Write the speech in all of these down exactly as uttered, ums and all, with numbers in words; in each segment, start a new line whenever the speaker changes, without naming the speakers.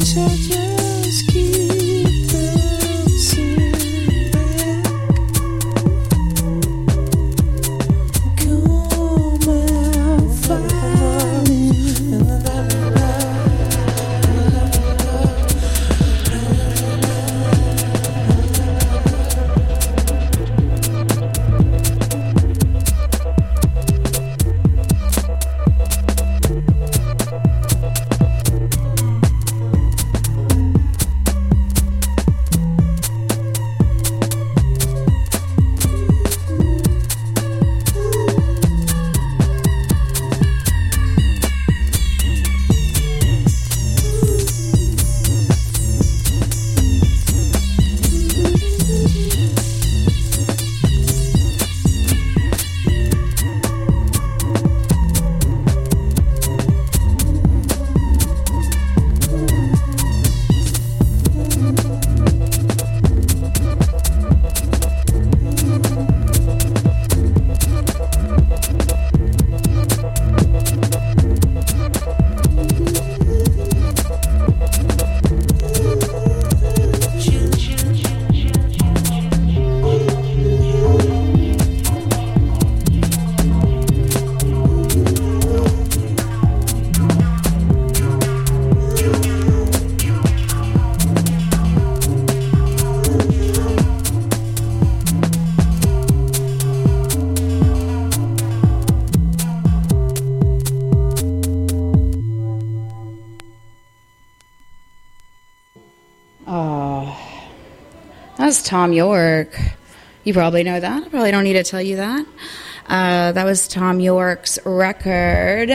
was Thom Yorke. You probably know that. I probably don't need to tell you that. Uh, that was Thom Yorke's record,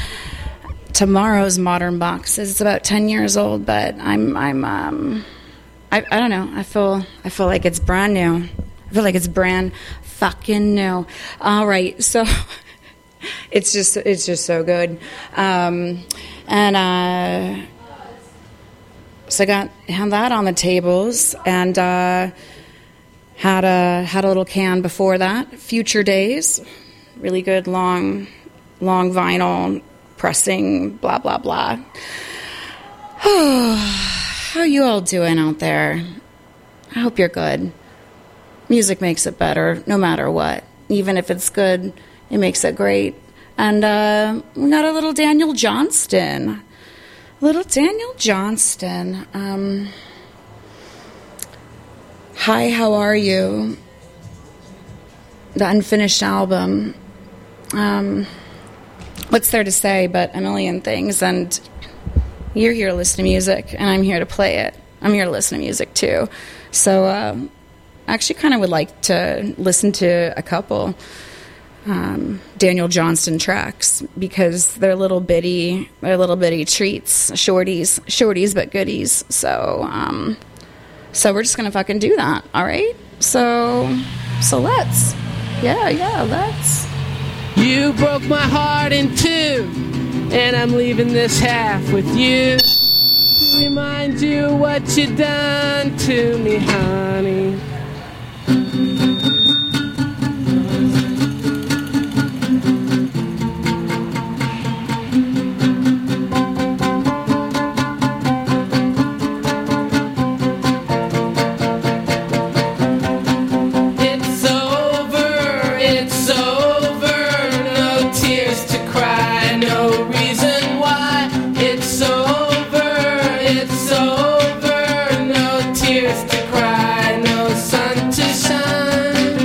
Tomorrow's Modern Boxes. It's about ten years old, but I'm, I'm, um, I, I don't know. I feel, I feel like it's brand new. I feel like it's brand fucking new. All right, so it's just, it's just so good. Um, and uh, so I got had that on the tables, and uh, had a had a little can before that. Future Days, really good long, long vinyl pressing. Blah blah blah. Oh, how are you all doing out there? I hope you're good. Music makes it better, no matter what. Even if it's good, it makes it great. And uh, we got a little Daniel Johnston. Little Daniel Johnston. Um, Hi, How Are You? The unfinished album. Um, what's there to say but a million things? And you're here to listen to music, and I'm here to play it. I'm here to listen to music, too. So uh, I actually kind of would like to listen to a couple Um, Daniel Johnston tracks, because they're little bitty, they're little bitty treats, shorties, shorties but goodies. So, um, so we're just gonna fucking do that, all right? So, so let's, yeah, yeah, let's.
You broke my heart in two, and I'm leaving this half with you to remind you what you done to me, honey.
Tears to cry, no sun to shine.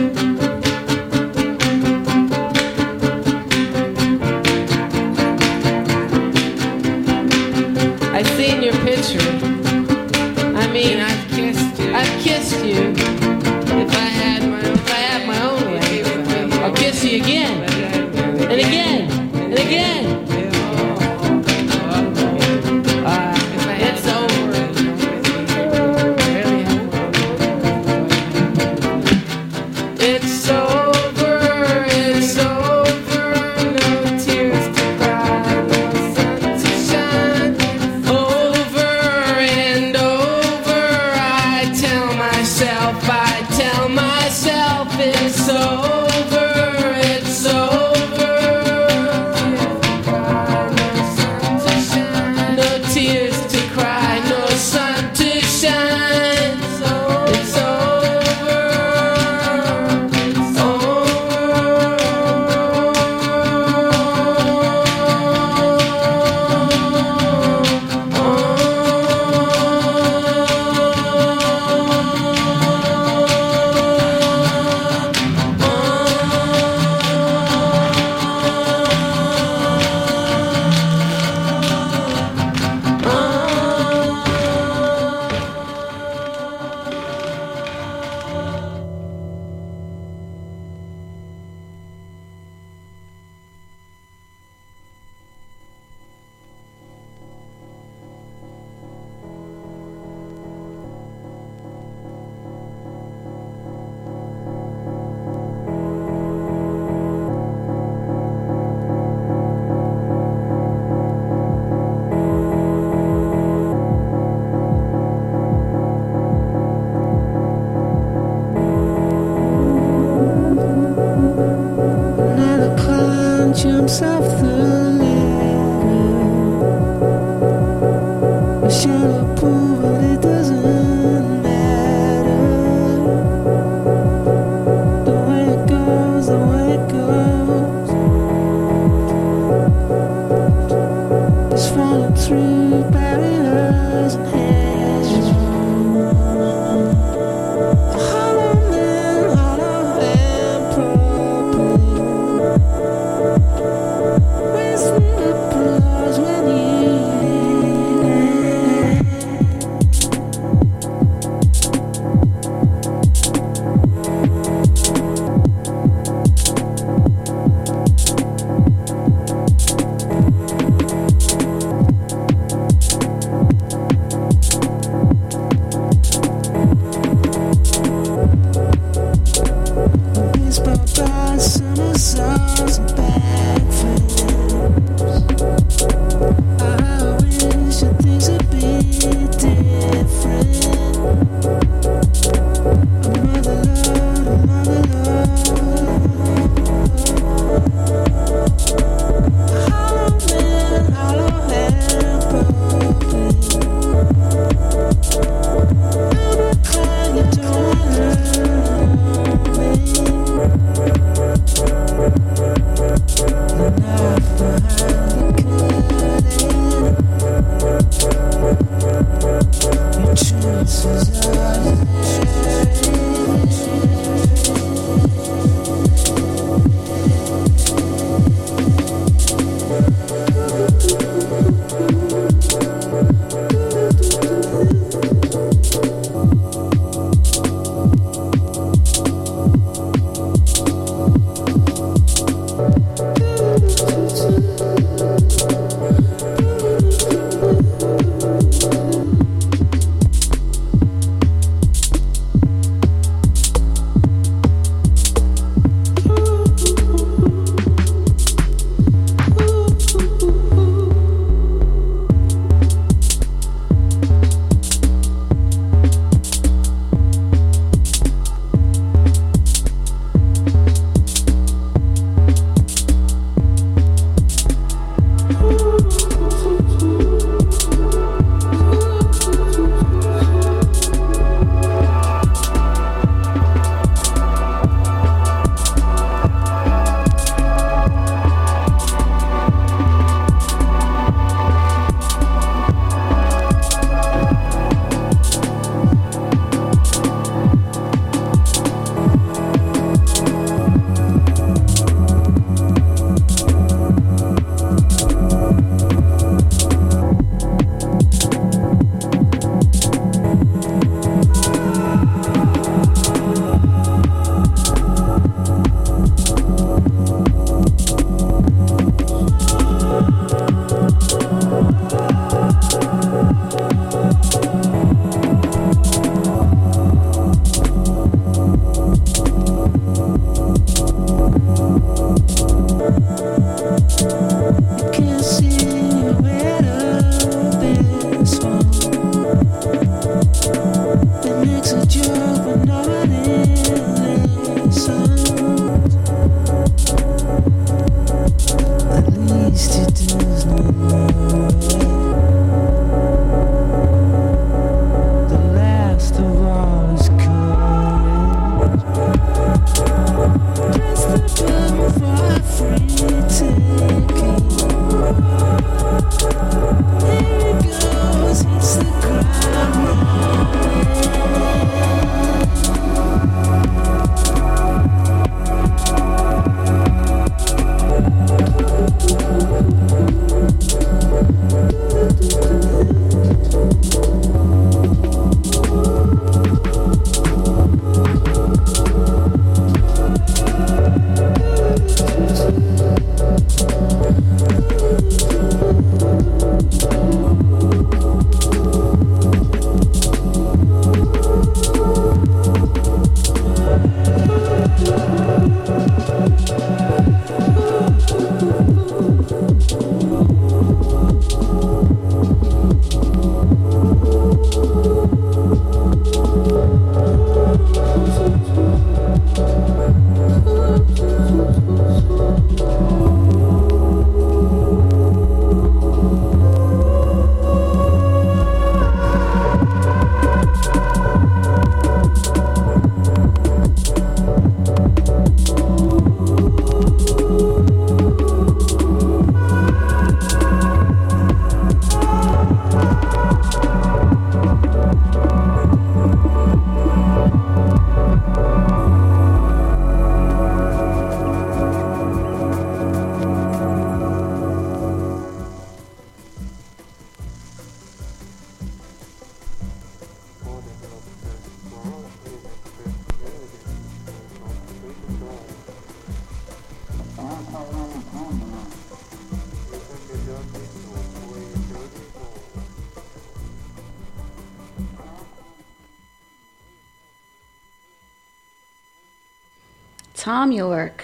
Thom Yorke.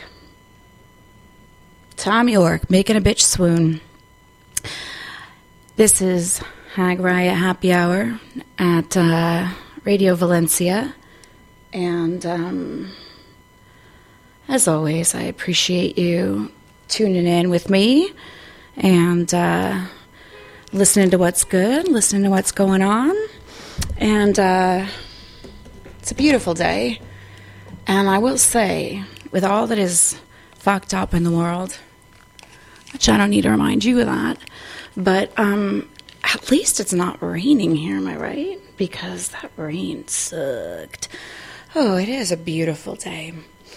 Thom Yorke, making a bitch swoon. This is Hag Riot Happy Hour at uh, Radio Valencia. And um, as always, I appreciate you tuning in with me and uh, listening to what's good, listening to what's going on. And uh, it's a beautiful day. And I will say, with all that is fucked up in the world, which I don't need to remind you of that, but um, at least it's not raining here, am I right? Because that rain sucked. Oh, it is a beautiful day.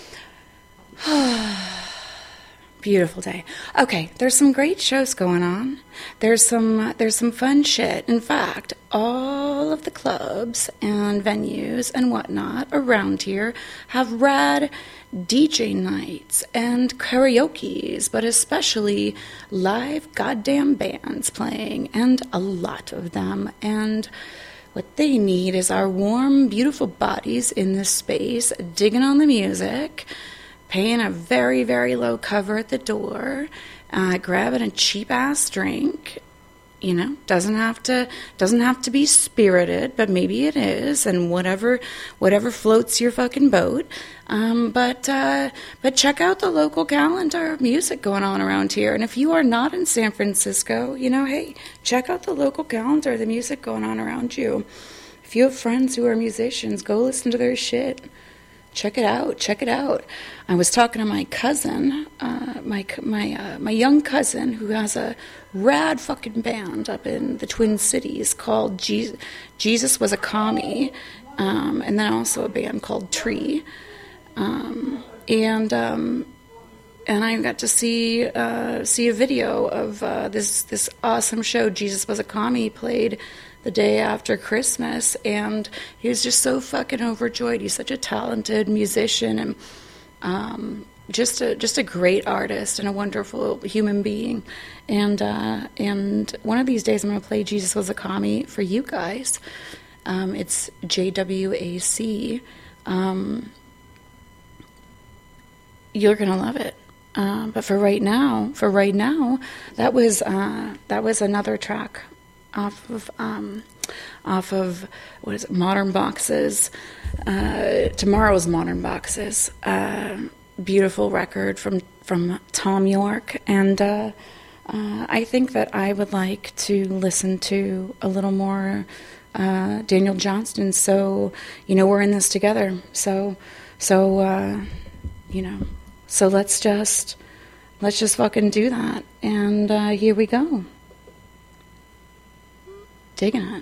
Beautiful day. Okay, there's some great shows going on. There's some uh, there's some fun shit. In fact, all of the clubs and venues and whatnot around here have rad D J nights and karaoke's, but especially live goddamn bands playing, and a lot of them. And what they need is our warm, beautiful bodies in this space, digging on the music, paying a very, very low cover at the door, uh, grabbing a cheap-ass drink. You know, doesn't have to doesn't have to be spirited, but maybe it is, and whatever whatever floats your fucking boat. Um, but uh, but check out the local calendar of music going on around here. And if you are not in San Francisco, you know, hey, check out the local calendar of the music going on around you. If you have friends who are musicians, go listen to their shit. Check it out. Check it out. I was talking to my cousin, uh, my my uh, my young cousin, who has a rad fucking band up in the Twin Cities called Je- Jesus Was a Commie, um, and then also a band called Tree, um, and um, and I got to see uh, see a video of uh, this this awesome show. Jesus Was a Commie played the day after Christmas, and he was just so fucking overjoyed. He's such a talented musician, and um, just a just a great artist and a wonderful human being. And uh, and one of these days, I'm going to play Jesus Was a Commie for you guys. Um, it's J W A C. Um, you're going to love it. Uh, but for right now, for right now, that was uh, that was another track off of um, off of what is it, Modern Boxes, uh, tomorrow's Modern Boxes, uh, beautiful record from from Thom Yorke, and uh, uh, I think that I would like to listen to a little more uh, Daniel Johnston. So you know we're in this together. So so uh, you know so let's just let's just fucking do that, and uh, here we go. Digging it.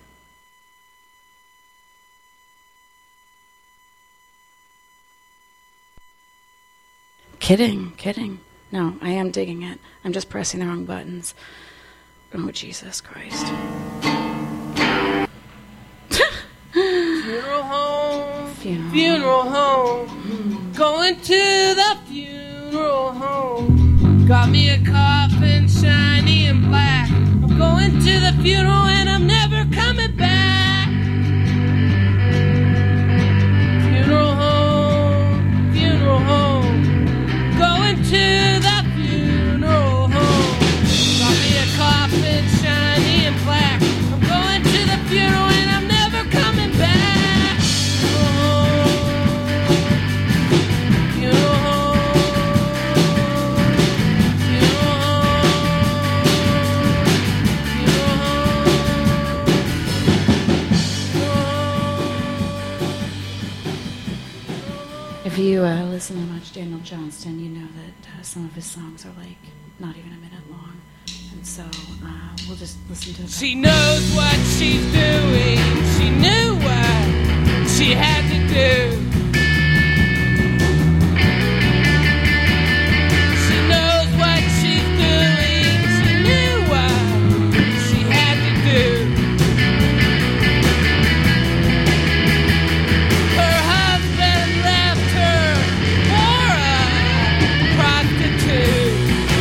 Kidding, kidding. No, I am digging it. I'm just pressing the wrong buttons. Oh, Jesus Christ.
Funeral home,
Funeral,
funeral home, mm. Going to the funeral home. Got me a coffin, shiny and black. I'm going to the funeral and I'm never coming back. Funeral home, funeral home. Going to the funeral home. Got me a coffin, shiny and black. I'm going to the funeral and I'm never coming back. Funeral home, funeral home.
If you uh, listen to much Daniel Johnston, you know that uh, some of his songs are like not even a minute long. And so uh, we'll just listen to it.
She knows what she's doing. She knew what she had to do. She knows what she's doing. She knew what she had to do. Her husband left her for a prostitute.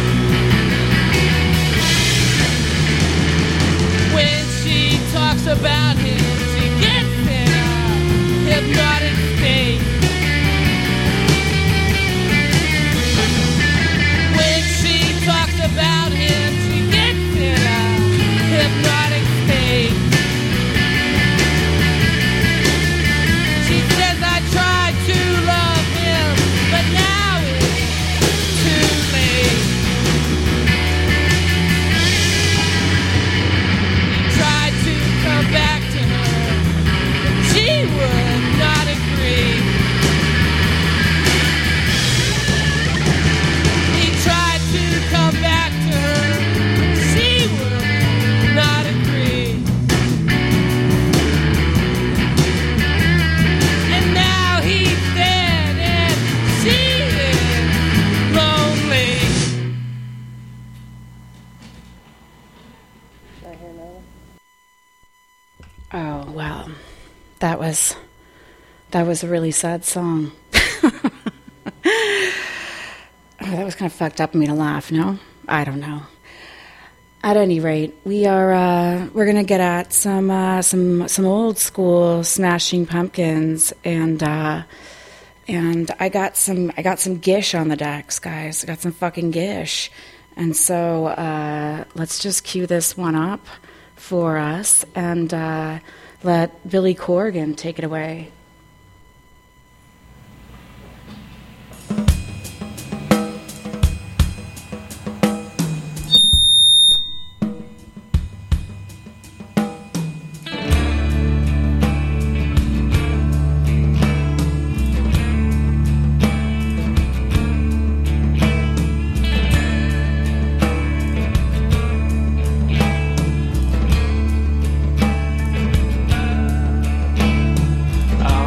When she talks about him, she gets in a hypnotic state.
Oh, well, that was that was a really sad song. Oh, that was kind of fucked up of me to laugh, no? I don't know. At any rate, we are uh, we're gonna get at some uh, some some old school Smashing Pumpkins, and uh, and I got some I got some Gish on the decks, guys. I got some fucking Gish, and so uh, let's just cue this one up for us and uh, let Billy Corgan take it away.
Oh,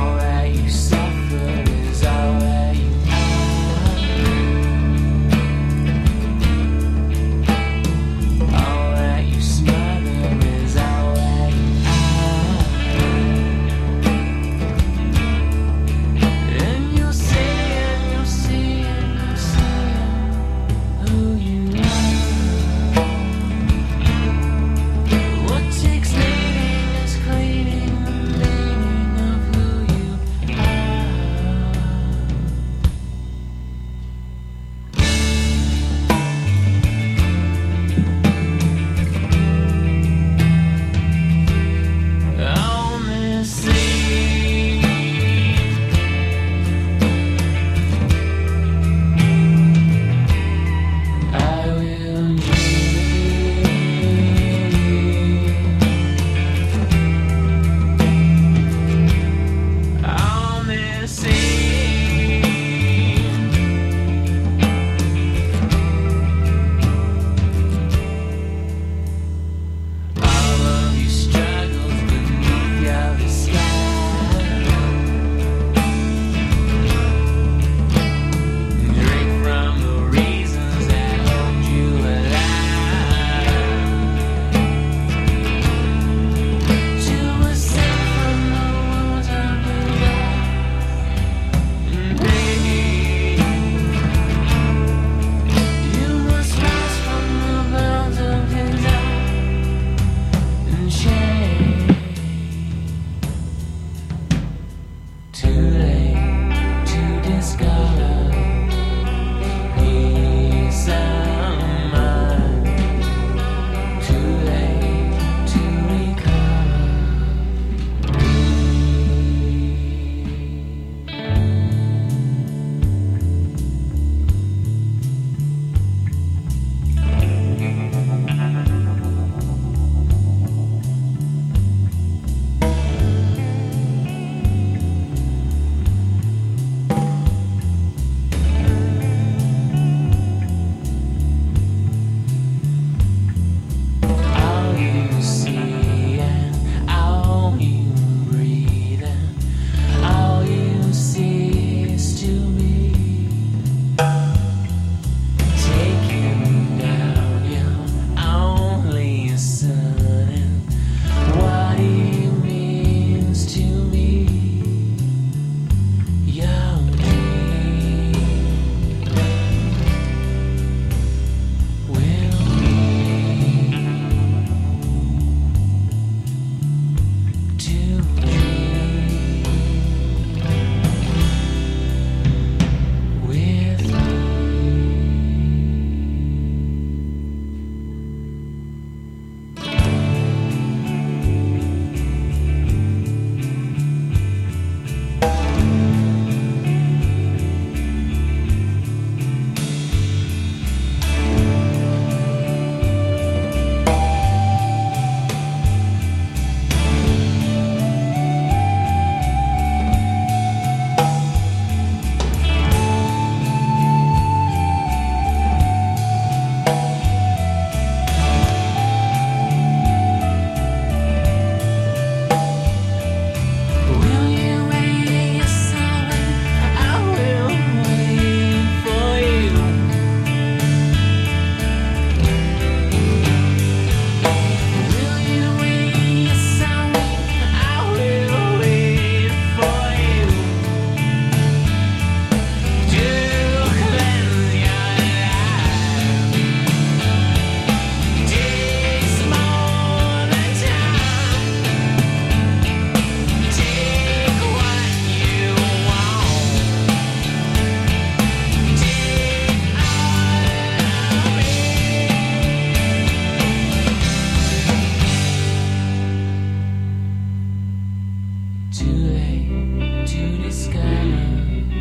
too late to discover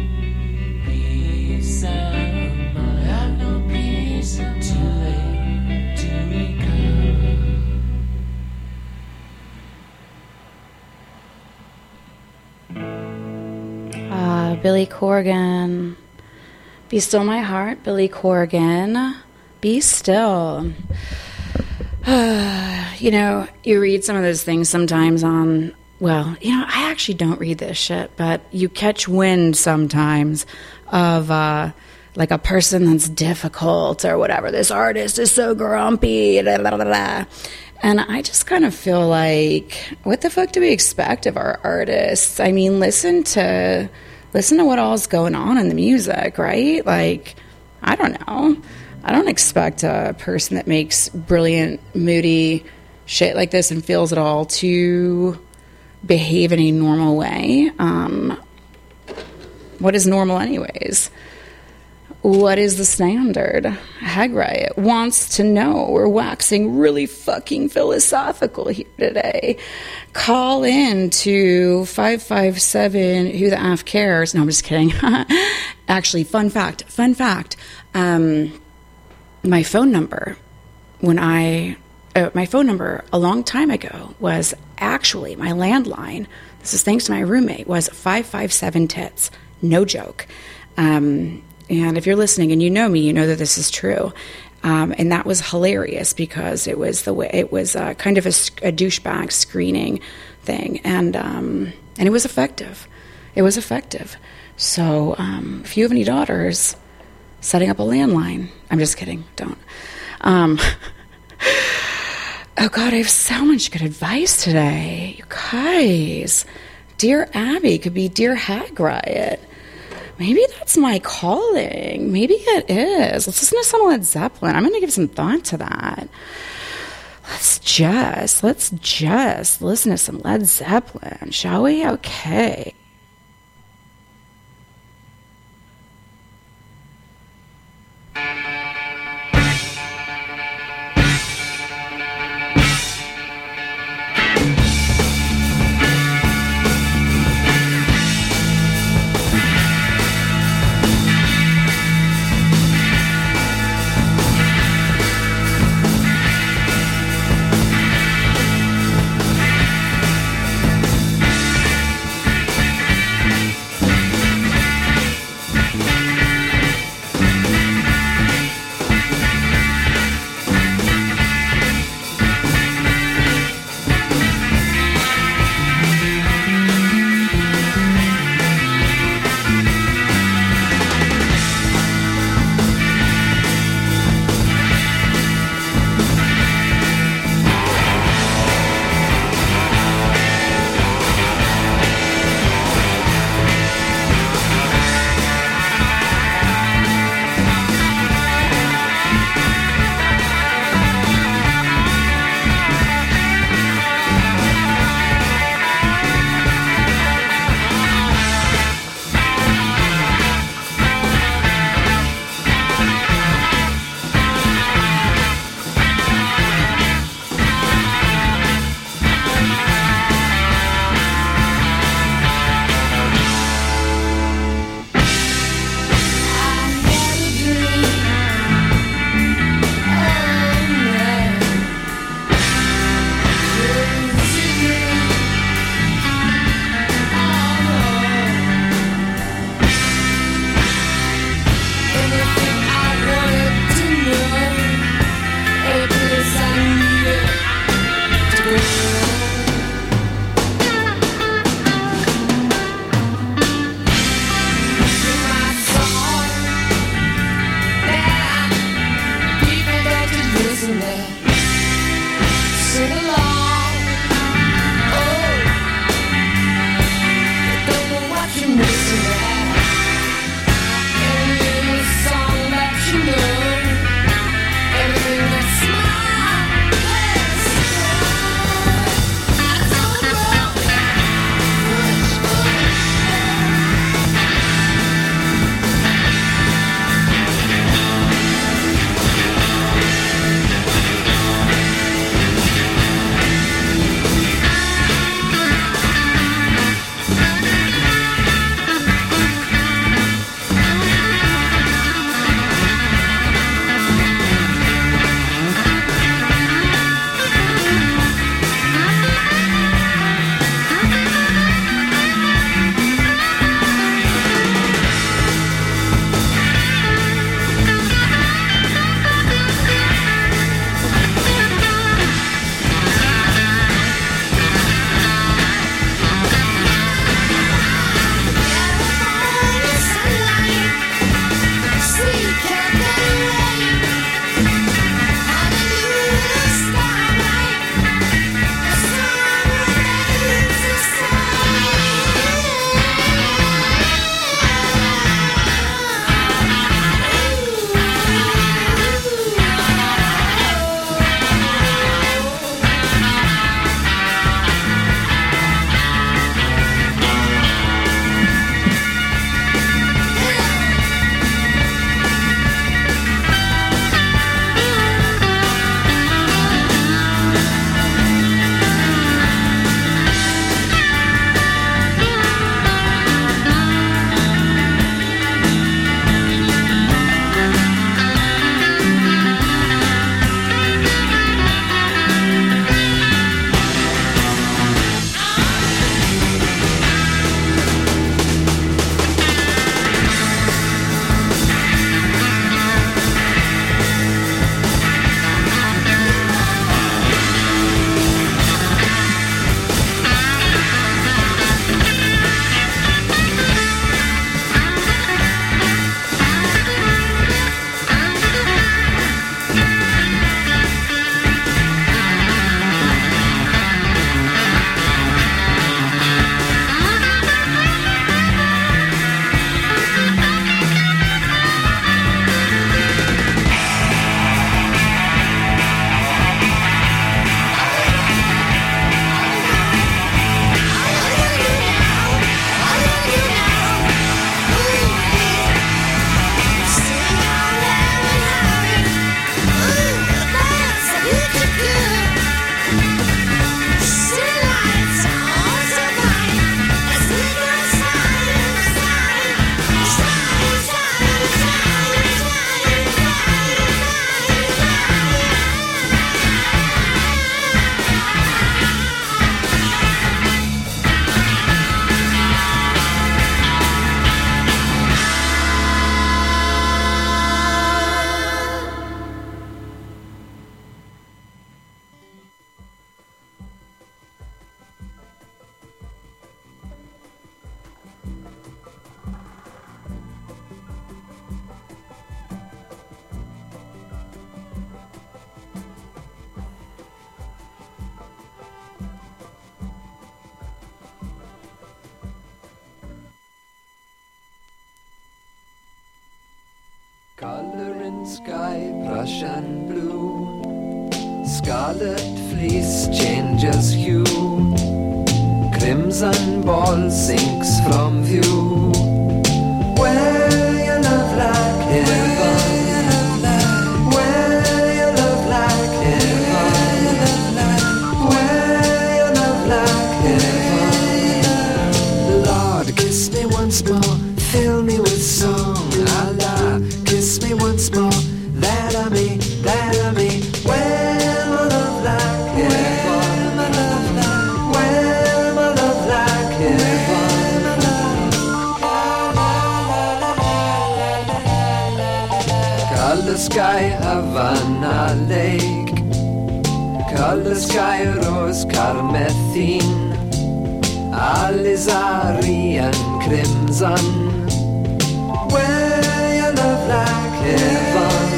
peace of mind. Have no peace, too late to recover.
Ah, Billy Corgan. Be still, my heart, Billy Corgan. Be still. You know, you read some of those things sometimes on, well, you know, I actually don't read this shit, but you catch wind sometimes of, uh, like a person that's difficult or whatever. This artist is so grumpy, blah, blah, blah, blah. And I just kind of feel like, what the fuck do we expect of our artists? I mean, listen to, listen to what all's going on in the music, right? Like, I don't know. I don't expect a person that makes brilliant, moody shit like this and feels it all to behave in a normal way. Um, what is normal anyways? What is the standard? Hag Riot wants to know. We're waxing really fucking philosophical here today. Call in to five five seven, who the F cares? No, I'm just kidding. Actually, fun fact, fun fact. Um, my phone number, when I, uh, my phone number a long time ago was actually my landline. This is thanks to my roommate, was five five seven tits. No joke. Um, And if you're listening and you know me, you know that this is true. Um, and that was hilarious because it was the way it was uh, kind of a, a douchebag screening thing, and um, and it was effective. It was effective. So um, if you have any daughters, setting up a landline. I'm just kidding. Don't. Um, oh God, I have so much good advice today, you guys. Dear Abby could be Dear Hag Riot. Maybe that's my calling. Maybe it is. Let's listen to some Led Zeppelin. I'm going to give some thought to that. Let's just, let's just listen to some Led Zeppelin, shall we? Okay.
Russian blue. Scarlet fleece changes hue. Crimson ball sinks from view. Where your love like heaven. Where your love like heaven. Where your love like heaven. Lord, kiss me once more, fill me with song. Allah, kiss me once more, that I may, that I may. Where my love like heaven. Where my love like heaven. Color sky, Havana Lake. Color sky, rose carmethine. Alizarian crimson. Where your love like heaven.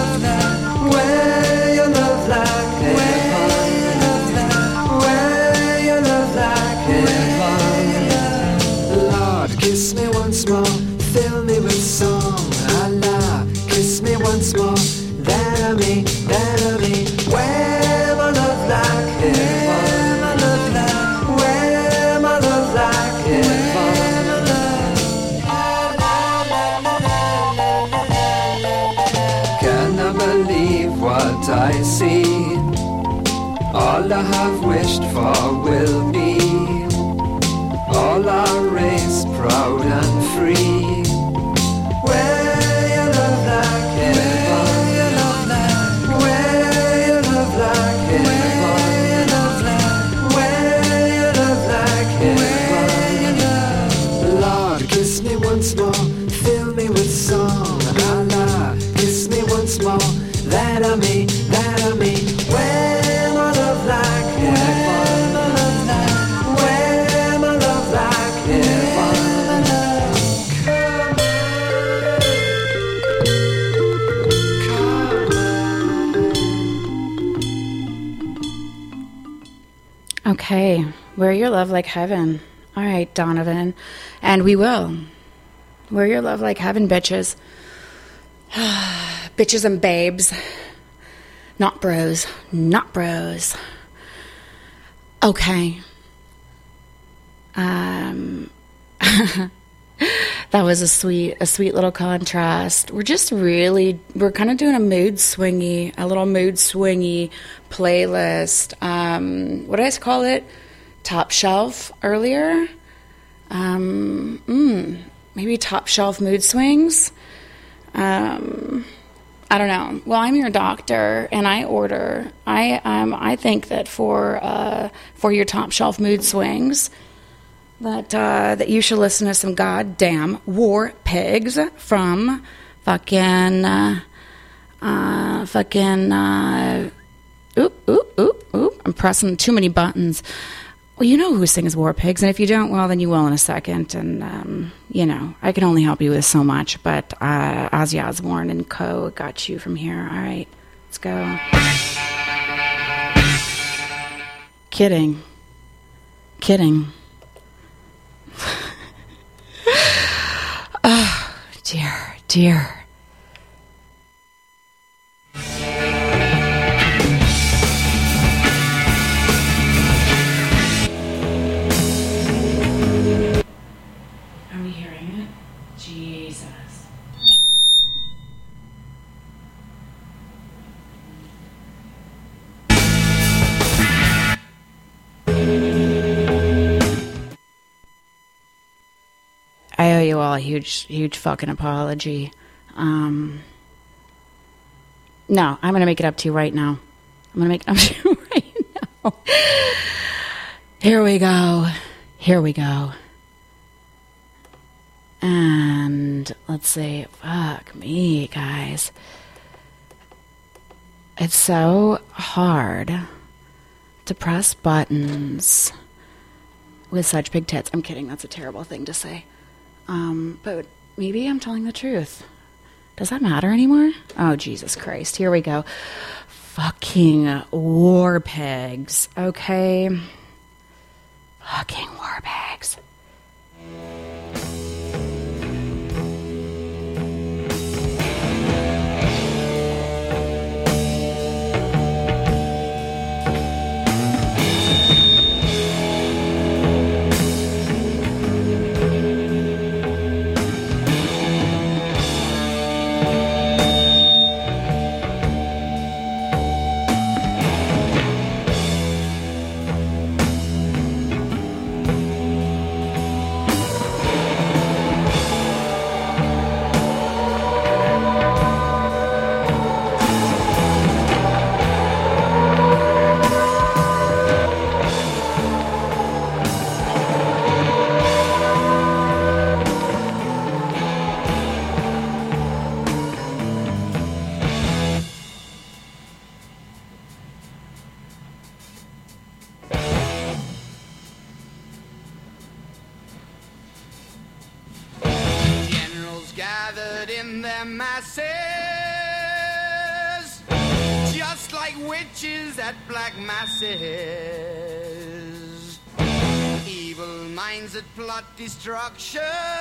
Where your love like heaven. Where your love like heaven. Lord, kiss me once more, fill me with song. Allah, kiss me once more, that I may, that I may. Where my love like heaven. Where my love like heaven. Can I believe what I see? All I have wished for will be. All our race proud and free. Where your love like heaven. Where your love like heaven. Where your love like heaven. Lord, kiss me once more, fill me with song. Allah, kiss me once more, that I may, that I may. Where my love like heaven. Where my love like heaven.
Okay, wear your love like heaven. All right, Donovan. And we will. Wear your love like heaven, bitches. Bitches and babes. Not bros. Not bros. Okay. Um... That was a sweet, a sweet little contrast. We're just really, we're kind of doing a mood swingy, a little mood swingy playlist. Um, what did I call it? Top shelf earlier. Um, mm, maybe top shelf mood swings. Um, I don't know. Well, I'm your doctor, and I order. I um, I think that for uh, for your top shelf mood swings, that uh, that you should listen to some goddamn War Pigs from fucking uh, uh, fucking uh, oop oop oop oop. I'm pressing too many buttons. Well, you know who sings War Pigs, and if you don't, well, then you will in a second. And um, you know, I can only help you with so much. But uh, Ozzy Osbourne and co. got you from here. All right, let's go. Kidding, kidding. Oh, dear, dear. Are we hearing it? Jesus. I owe you all a huge, huge fucking apology. Um, no, I'm going to make it up to you right now. I'm going to make it up to you right now. Here we go. Here we go. And let's see. Fuck me, guys. It's so hard to press buttons with such big tits. I'm kidding. That's a terrible thing to say. Um, but maybe I'm telling the truth. Does that matter anymore? Oh, Jesus Christ. Here we go. Fucking War Pigs. Okay. Fucking War Pigs.
witches at black masses, evil minds that plot destruction,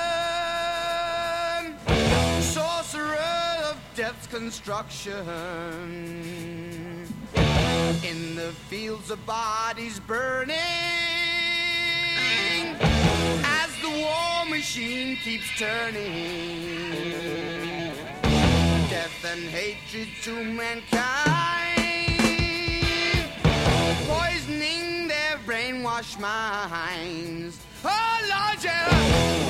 sorcerer of death's construction, in the fields of bodies burning, as the war machine keeps turning, death and hatred to mankind, poisoning their brainwashed minds. Oh Lord, yeah.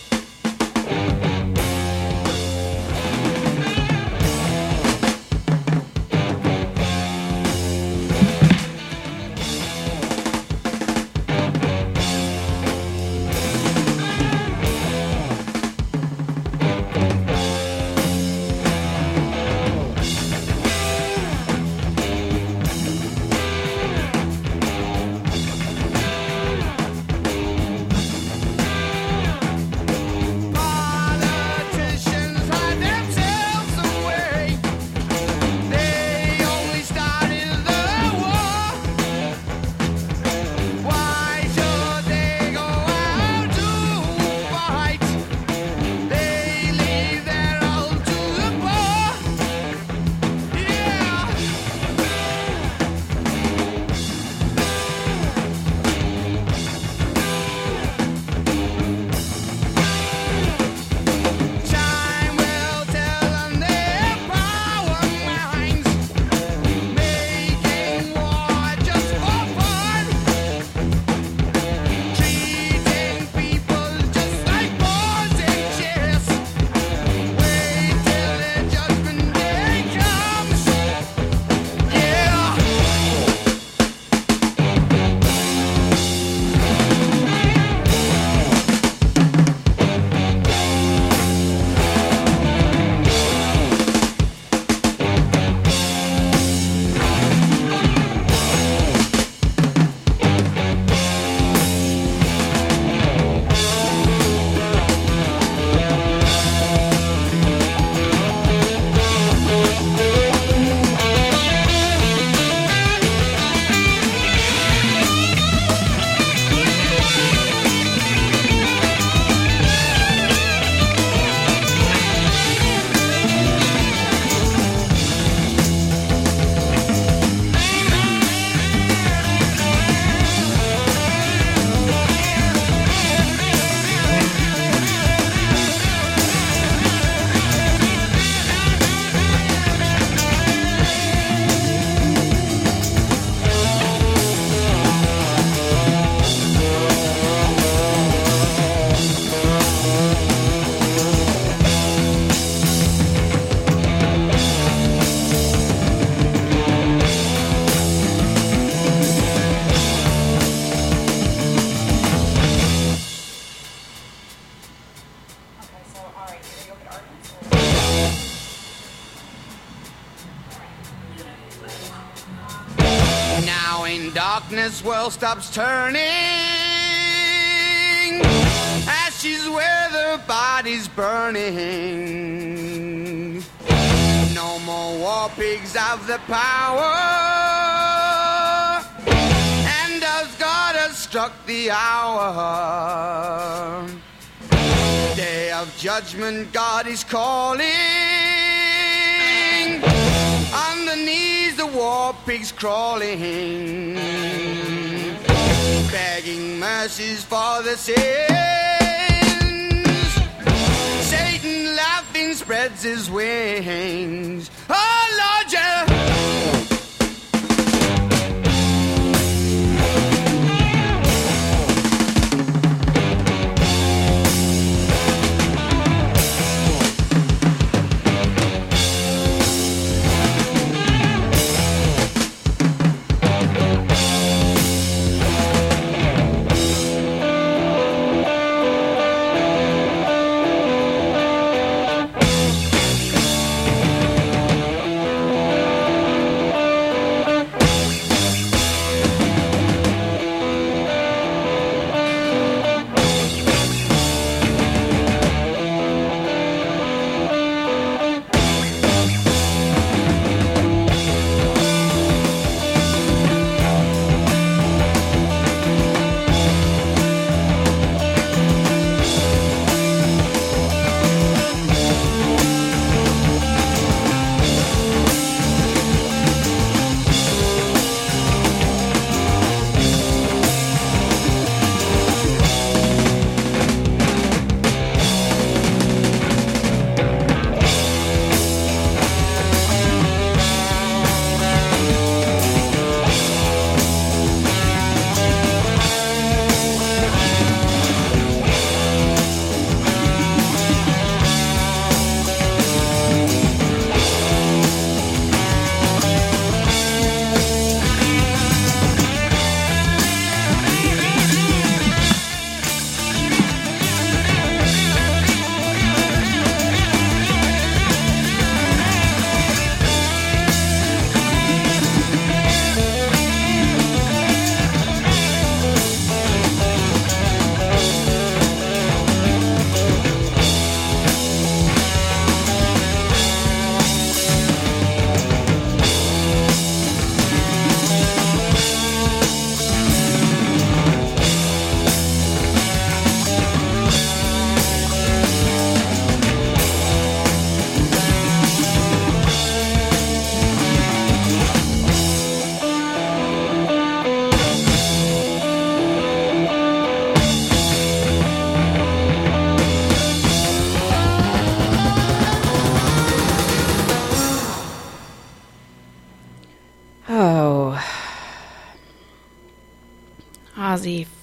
Darkness world stops turning, ashes where the body's burning. No more war pigs have the power, and as God has struck the hour, day of judgment God is calling. Underneath the war pigs crawling, begging mercies for the sins. Satan laughing spreads his wings. Oh Lord, yeah.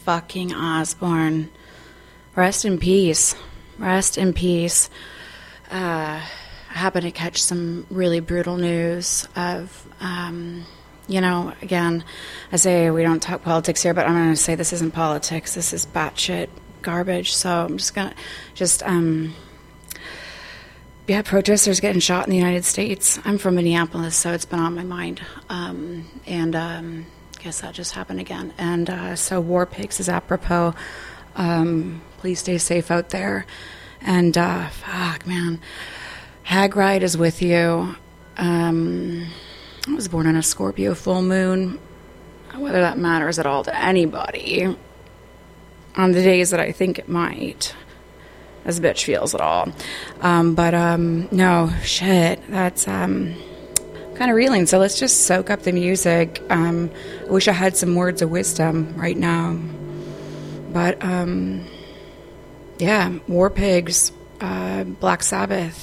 fucking Osbourne. Rest in peace. Rest in peace. Uh, I happened to catch some really brutal news of, um, you know, again, I say we don't talk politics here, but I'm going to say this isn't politics. This is batshit garbage. So I'm just going to just, um, yeah, protesters getting shot in the United States. I'm from Minneapolis, so it's been on my mind. Um, and um, I guess that just happened again. And uh, so War Pigs is apropos. Um, please stay safe out there. And uh, fuck, man. Hag Ride is with you. Um, I was born on a Scorpio full moon. Whether that matters at all to anybody, on the days that I think it might, as bitch feels at all. Um, but um, no, shit, that's um, kind of reeling. So let's just soak up the music. Um, I wish I had some words of wisdom right now. But um, yeah, War Pigs, uh, Black Sabbath.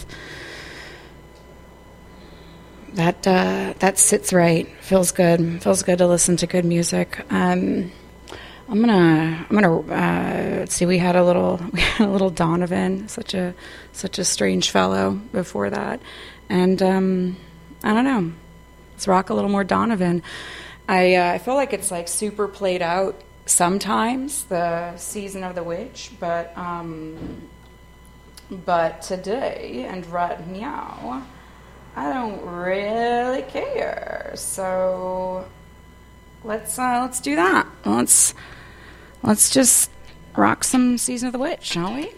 That uh, that sits right. Feels good. Feels good to listen to good music. Um, I'm gonna I'm gonna uh, let's see. We had a little we had a little Donovan, such a such a strange fellow before that, and um, I don't know. Let's rock a little more Donovan. I uh, I feel like it's like super played out sometimes, the season of the witch, but um, but today and right now, I don't really care. So let's uh, let's do that. Let's let's just rock some Season of the Witch, shall we?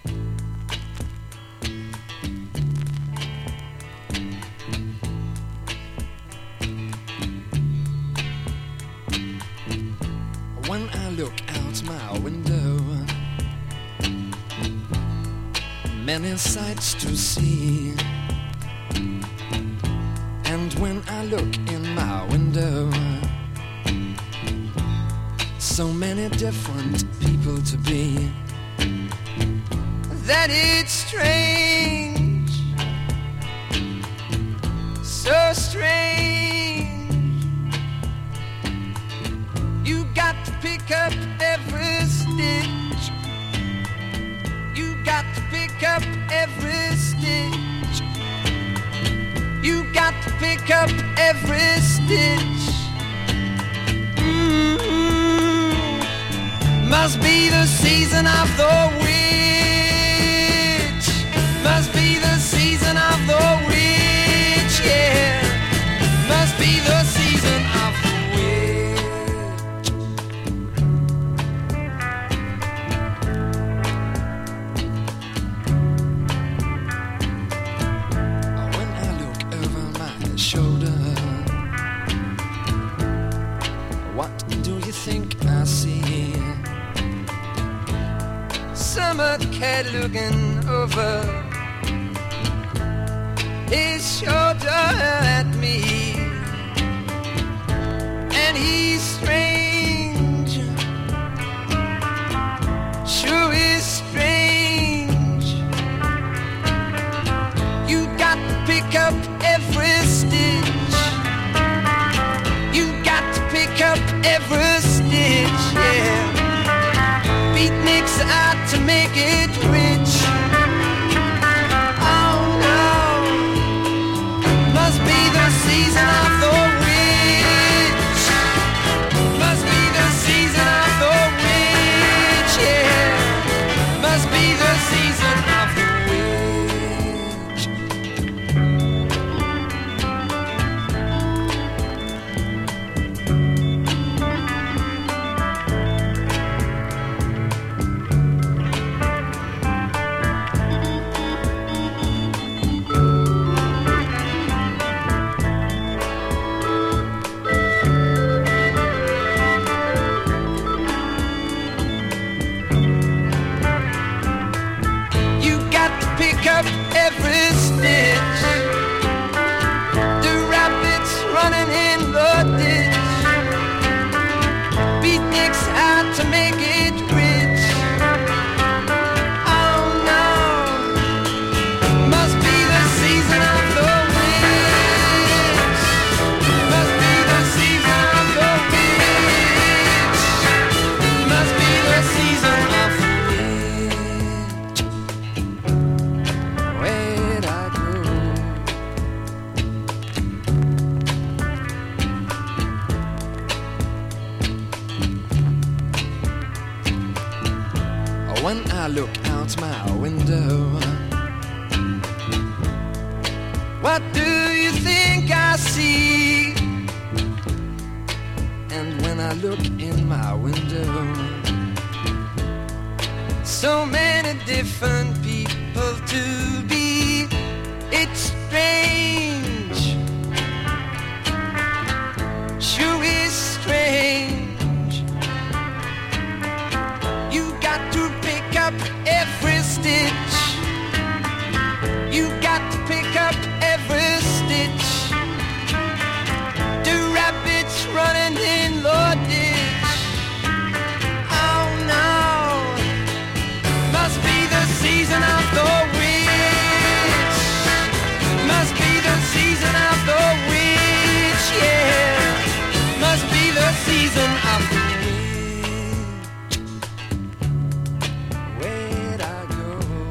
When I look out my window, many sights to see. And when I look in my window, so many different people to be, that it's strange, so strange. You got to pick up every stitch. You got to pick up every stitch. You got to pick up every stitch. Mm-hmm. Must be the season of the witch. Must be the season of the witch, yeah. Must be the season of the think I see summer cat looking over his shoulder at me, and he's strange, sure is strange. You got to pick up every stitch. You got to pick up every stitch, yeah. Beatniks out to make it rich. Oh no, must be the season of the witch. Must be the season of the witch, yeah. Must be the season of the when I look out my window. What do you think I see? And when I look in my window, so many different people to be. It's strange, sure is strange. You got to pick up every stitch. You got to pick up every stitch. The rabbits running in the ditch. Oh no, must be the season of the witch. Must be the season of the witch, yeah. Must be the season of the witch. Where'd I go?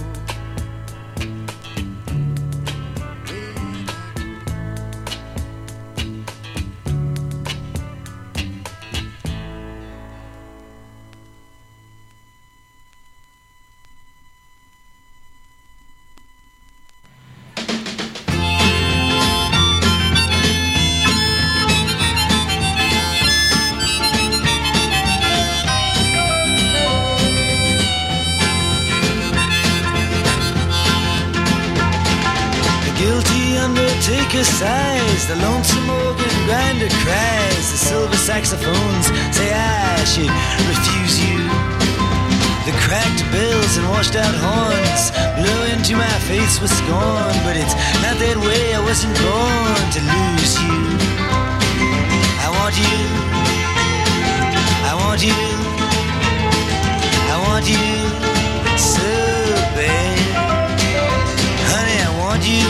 Undertaker sighs, the lonesome organ grinder cries, the silver saxophones say I should refuse you. The cracked bells and washed out horns blow into my face with scorn, but it's not that way, I wasn't born to lose you. I want you, I want you, I want you so bad. Honey, I want you.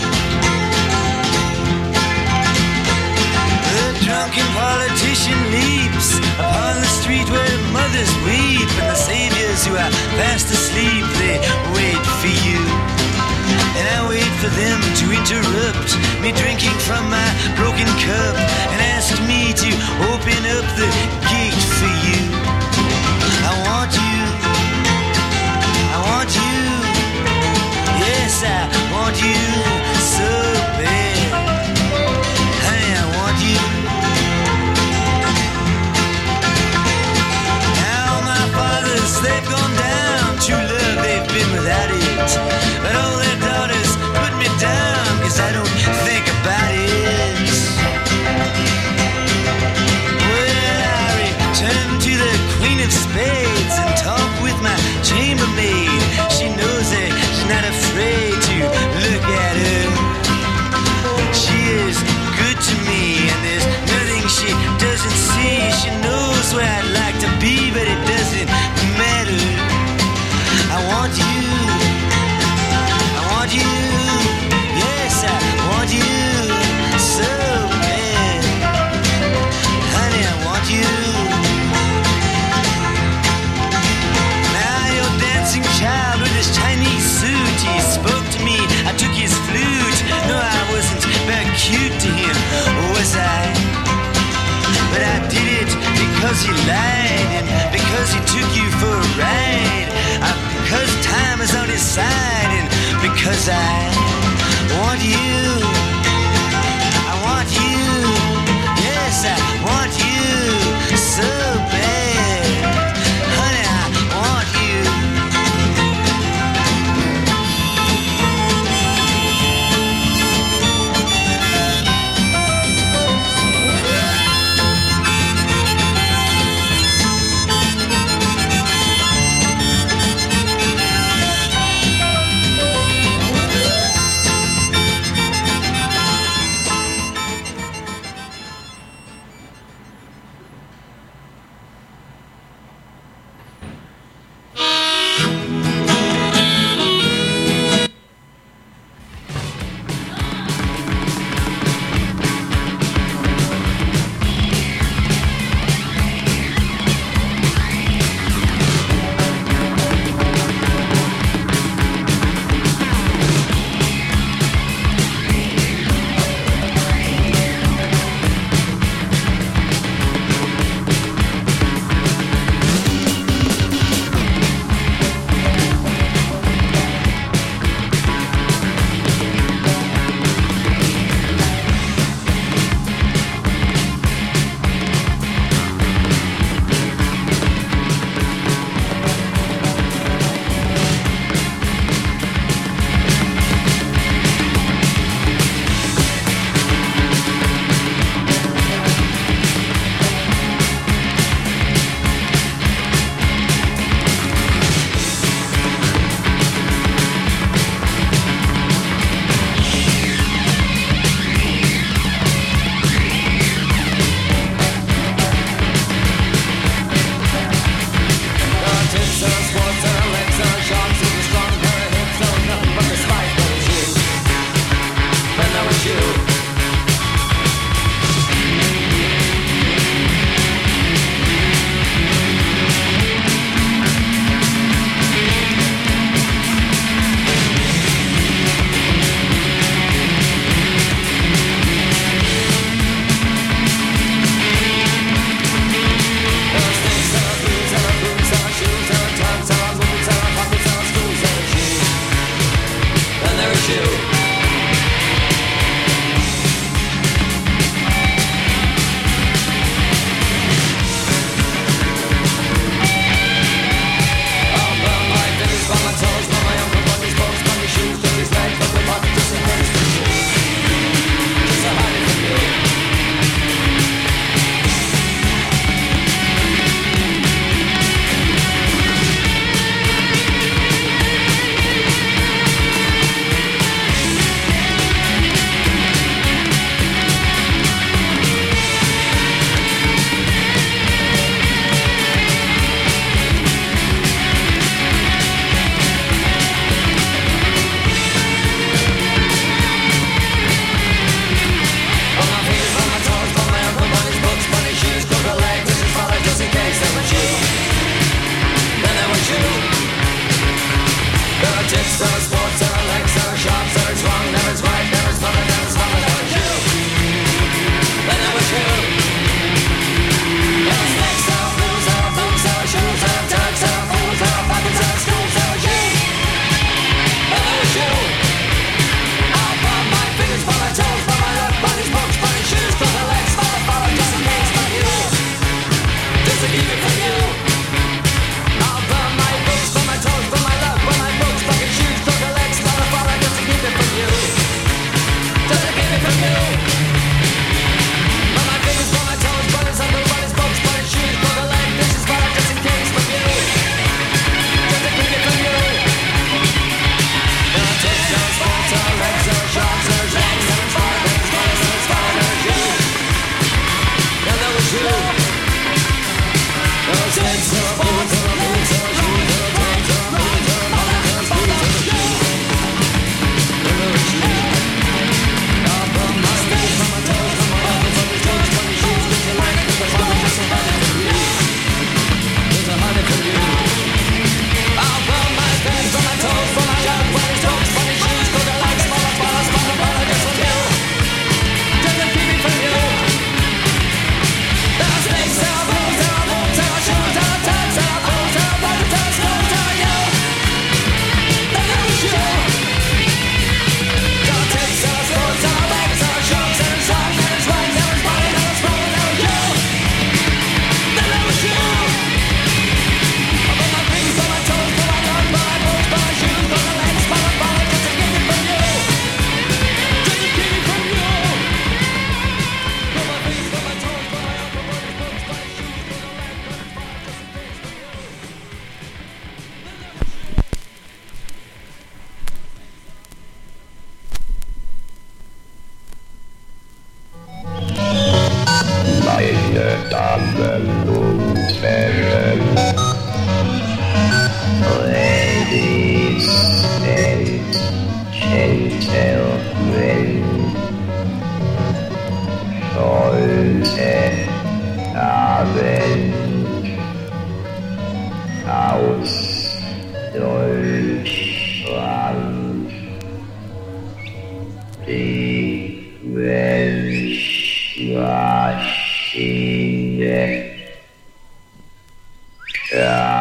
Drunken politician leaps upon the street where mothers weep, and the saviors who are fast asleep, they wait for you. And I wait for them to interrupt me drinking from my broken cup and ask me to open up the gate for you. I want you, I want you, yes I want you so bad. Honey, I want you. They've gone down, true love, they've been without it. But all their daughters put me down, cause I don't think about it. When I return
Aus Deutschland.